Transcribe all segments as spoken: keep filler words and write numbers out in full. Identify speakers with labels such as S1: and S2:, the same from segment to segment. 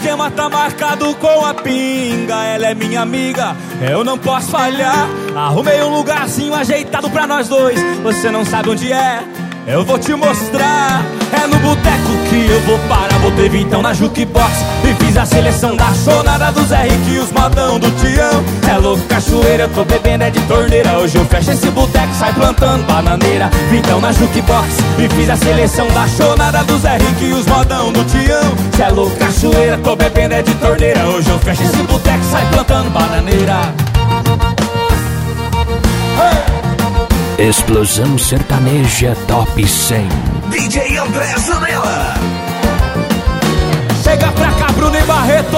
S1: esquema tá marcado com a pinga. Ela é minha amiga, eu não posso falhar. Arrumei um lugarzinho ajeitado pra nós dois. Você não sabe onde é, eu vou te mostrar. É no boteco que eu vou parar. Botei vintão na jukebox e fiz a seleção da chonada do Zé Rico e os modão do Tião. É louco, cachoeira, eu tô bebendo é de torneira. Hoje eu fecho esse boteco, sai plantando bananeira. Vintão na jukebox e fiz a seleção da chonada do Zé Rico e os modão do Tião. Cê é louco, cachoeira, tô bebendo é de torneira. Hoje eu fecho esse boteco, sai plantando bananeira.
S2: Explosão Sertaneja Top cem.
S3: D J André Zanella.
S1: Chega pra cá, Bruno e Barreto.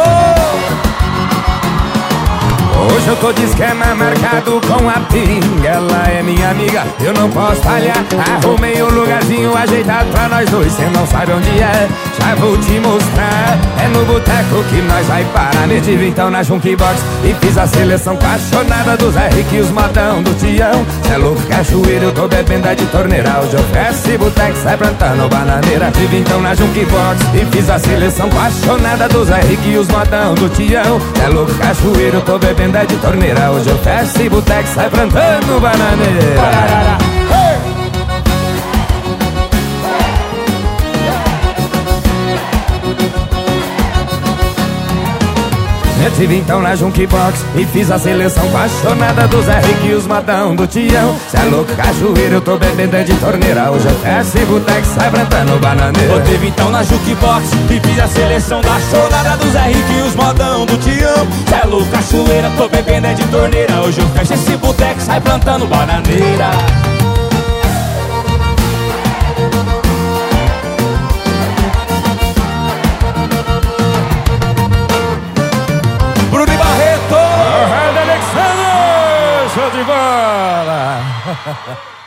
S4: Hoje eu tô de esquema marcado com a pinga. Ela é minha amiga, eu não posso falhar. Arrumei um lugarzinho ajeitado pra nós dois. Cê não sabe onde é, já vou te mostrar. É no boteco que nós vai parar. Meti vintão na jukebox e fiz a seleção apaixonada do Zé Rico e os modão do Tião. Cê é louco, cachoeira, eu tô bebendo é de torneira. Hoje eu fecho esse boteco, sai plantando bananeira. Meti vintão na jukebox e fiz a seleção apaixonada do Zé Rico e os modão do Tião. Cê é louco, cachoeira, eu tô bebendo é de torneira. Hoje eu fecho esse boteco, sai plantando bananeira. Meti vintão na jukebox e fiz a seleção apaixonada do Zé Rico e os modão do Tião. Cê é louco, cachoeira, eu tô bebendo é de torneira. Hoje eu fecho esse boteco, sai plantando bananeira.
S1: Botei vintão na jukebox e fiz a seleção da chonada do Zé Rico e os modão do Tião. Cê é louco, cachoeira, tô bebendo é de torneira. Hoje eu fecho esse boteco, sai plantando bananeira. Bruno e Barreto.
S4: Alexandre, show de bola.